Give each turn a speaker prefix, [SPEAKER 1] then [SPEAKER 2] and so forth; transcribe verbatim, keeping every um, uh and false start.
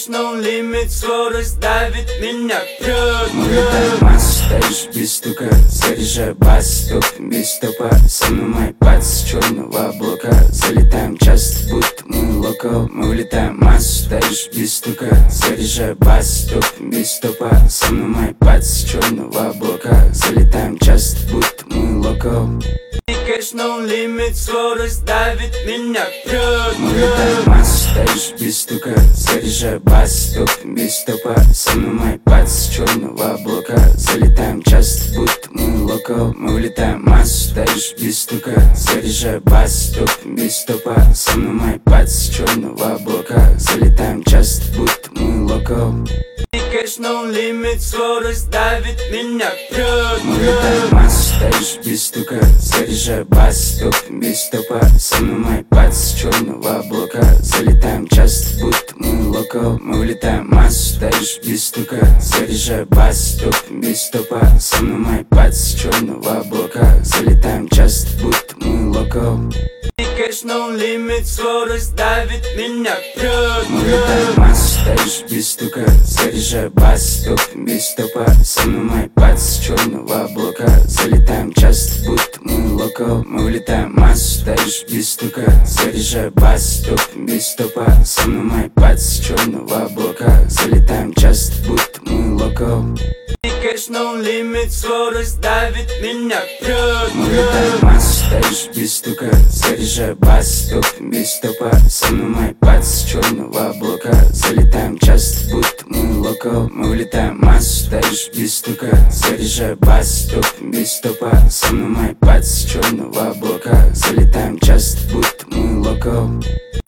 [SPEAKER 1] Кэш no limit, скорость давит меня, прёт,
[SPEAKER 2] Мы летаем масс, стоишь без стука, заряжай бас, стоп, без стопа. Со мной мой пац с черного облака. Залетаем часто, будто мы локал. Мы улетаем масс, стоишь без стука, заряжай бас, стоп, без стопа. Со мной мой пац с черного облака. Залетаем часто, будто мы локал.
[SPEAKER 1] Кэш no limit, скорость давит меня, прёт,
[SPEAKER 2] Мы летаем масс, стоишь без стука, заряжай бас, стоп, без стопа. Со мной мой пац с черного облака. Залетаем часто, будто мы локал. Мы улетаем масс, стоишь без стука, заряжай бас, стоп, без стопа. Со мной мой пац с черного облака. Залетаем часто, будто мы локал.
[SPEAKER 1] Кэш no limit, скорость давит меня, прёт,
[SPEAKER 2] Мы летаем масс, стоишь без стука, заряжай бас, стоп, без стопа. Со мной мой пац с черного облака. Залетаем часто, будто мы локал. Мы улетаем масс, стоишь без стука, заряжай бас, стоп, без стопа. Со мной мой пац с черного облака. Залетаем часто, будто мы локал.
[SPEAKER 1] Кэш no limit, скорость давит меня, прёт,
[SPEAKER 2] Мы летаем масс, стоишь без стука, заряжай бас, стоп, без стопа. Со мной мой пац с черного облака. Залетаем часто, будто мы локал. Мы улетаем масс, стоишь без стука, заряжай бас, стоп, без стопа. Со мной мой пац с черного облака. Залетаем часто, будто мы локал.
[SPEAKER 1] Кэш no limit, скорость давит меня, прёт,
[SPEAKER 2] Мы летаем масс, стоишь без стука, заряжай бас, стоп, без стопа. Со мной мой пац с черного облака. Залетаем часто, будто мы локал. Мы улетаем масс, стоишь без стука, заряжай бас, стоп, без стопа. Со мной мой пац с черного облака. Залетаем часто, будто мы локал.